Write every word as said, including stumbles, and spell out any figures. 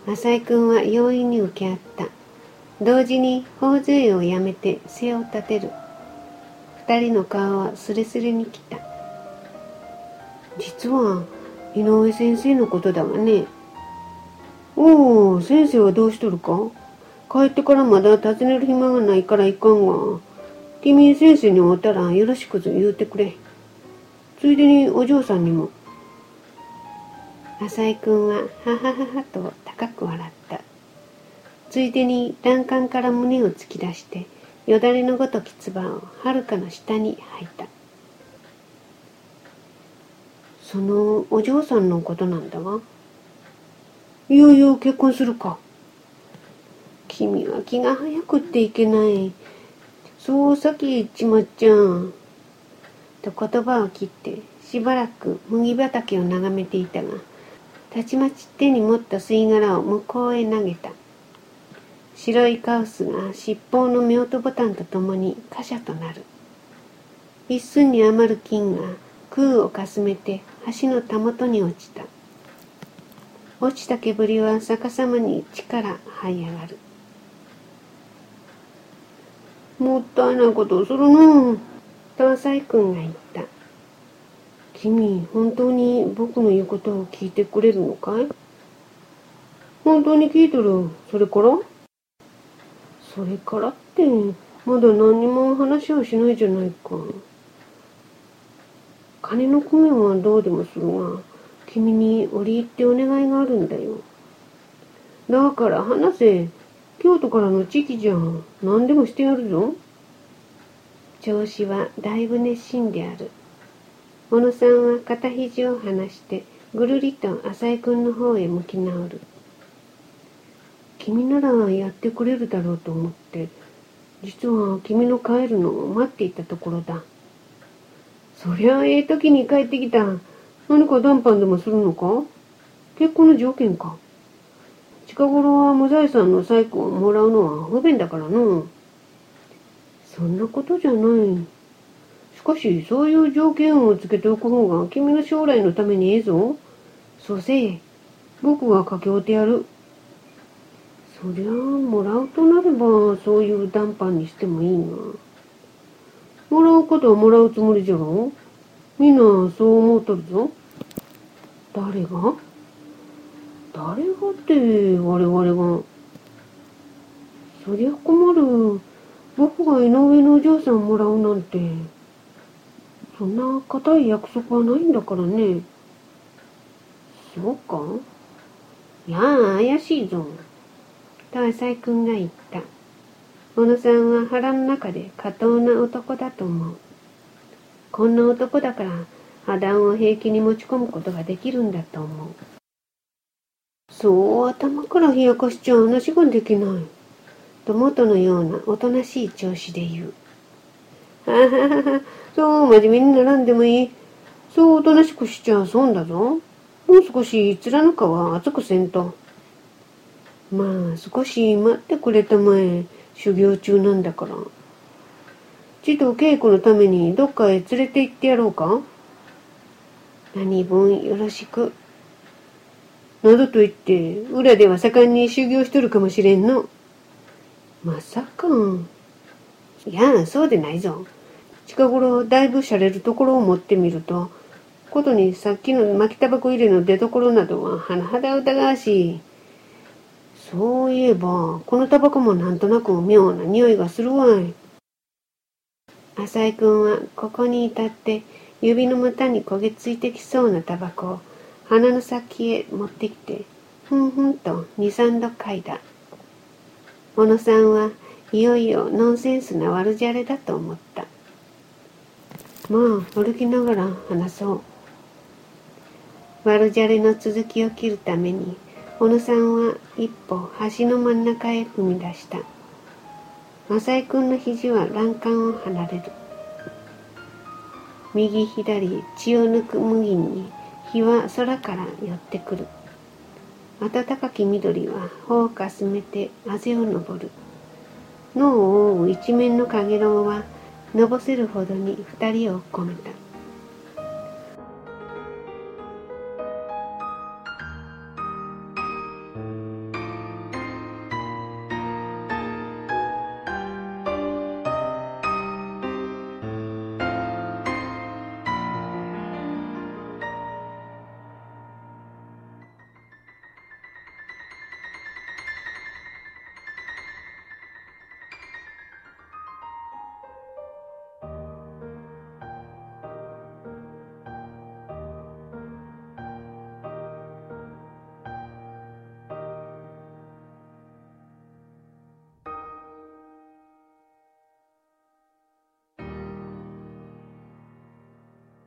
浅井君は容易に受け合った。同時に頬杖をやめて背を立てる。二人の顔はスレスレに来た。実は井上先生のことだわね。おお、先生はどうしとるか？帰ってからまだ訪ねる暇がないからいかんわ。君先生に会ったらよろしくと言うてくれ。ついでにお嬢さんにも。浅井君はははははと高く笑った。ついでに欄干から胸を突き出してよだれのごとき唾をはるかの下に吐いた。そのお嬢さんのことなんだが。いよいよ結婚するか。君は気が早くっていけない。そうさっき言っちまっちゃう。と言葉を切ってしばらく麦畑を眺めていたが、たちまち手に持った吸い殻を向こうへ投げた。白いカウスが尻尾のミョートボタンとともに貨車となる。一寸に余る金が空をかすめて橋のたもとに落ちた。落ちた煙は逆さまに地から這い上がる。もったいないことをするの。と浅井君が言った。君、本当に僕の言うことを聞いてくれるのかい？本当に聞いとる。それから？それからって、まだ何にも話をしないじゃないか。金の工面はどうでもするが、君に折り入ってお願いがあるんだよ。だから話せ。京都からの知己じゃん。何でもしてやるぞ。調子はだいぶ熱心である。小野さんは肩肘を離してぐるりと浅井君の方へ向き直る。君ならやってくれるだろうと思って、実は君の帰るのを待っていたところだ。そりゃええ時に帰ってきた。何か談判でもするのか？結婚の条件か？近頃は無財産の債務をもらうのは不便だからの。そんなことじゃない。しかしそういう条件をつけておく方が君の将来のためにええぞ。そうせえ。僕が掛け負ってやる。そりゃあもらうとなればそういう談判にしてもいいが。もらうことはもらうつもりじゃろ。みんなそう思うとるぞ。誰が？誰がって我々が。そりゃ困る。僕が井上のお嬢さんもらうなんて。そんな固い約束はないんだからね。そうか？いやあ怪しいぞ。と浅井君が言った。小野さんは腹の中で下等な男だと思う。こんな男だから破談を平気に持ち込むことができるんだと思う。そう頭から冷やかしちゃ話ができない。と元のようなおとなしい調子で言う。はははは、そう真面目にならんでもいい。そうおとなしくしちゃ損だぞ。もう少し面の皮厚くせんと。まあ少し待ってくれたまえ。修行中なんだから。ちと稽古のためにどっかへ連れて行ってやろうか？何分よろしく。などと言って裏では盛んに修行しとるかもしれんの。まさか。いやそうでないぞ。近頃だいぶ洒落るところを持ってみると、ことにさっきの巻きタバコ入れの出所などは甚だ疑わしい。そういえばこのタバコもなんとなく妙な匂いがするわい。浅井君はここに至って指の股に焦げついてきそうなタバコを鼻の先へ持ってきてふんふんと二三度嗅いだ。小野さんはいよいよノンセンスな悪じゃれだと思った。まあ歩きながら話そう。悪じゃれの続きを切るために小野さんは一歩橋の真ん中へ踏み出した。浅井君の肘は欄干を離れる。右左血を抜く麦に日は空から寄ってくる。暖かき緑は頬をかすめてあぜを登る。野を覆う一面のかげろうはのぼせるほどに二人を込めた。